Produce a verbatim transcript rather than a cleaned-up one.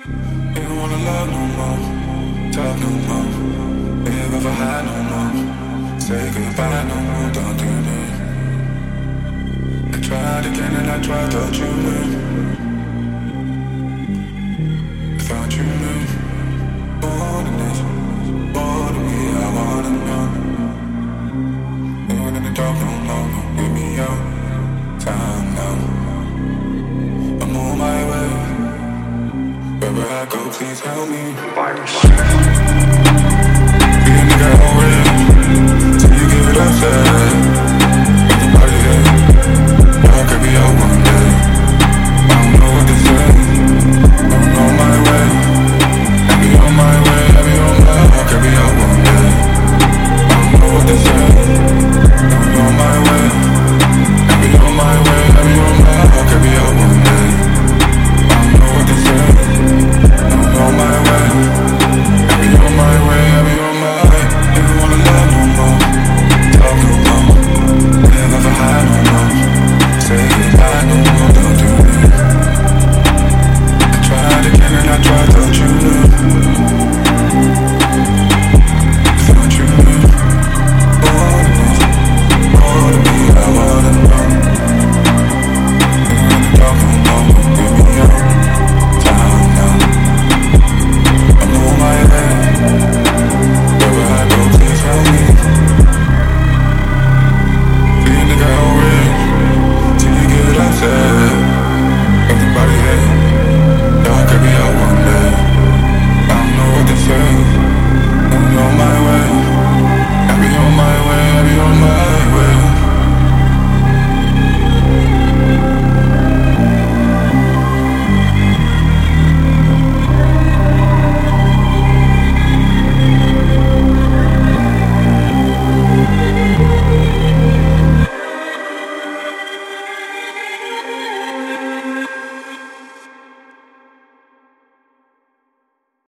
You don't wanna love no more, talk no more, live ever high no more, say goodbye no more, don't do me. I tried again and I tried, thought you knew, thought you knew. More than this, more than me, I wanna know. You ain't in the dark no more, give me your time now. I'm on my way. Wherever I go, please help me. Be a nigga already, till you give it up, say. Nobody there, I could be over.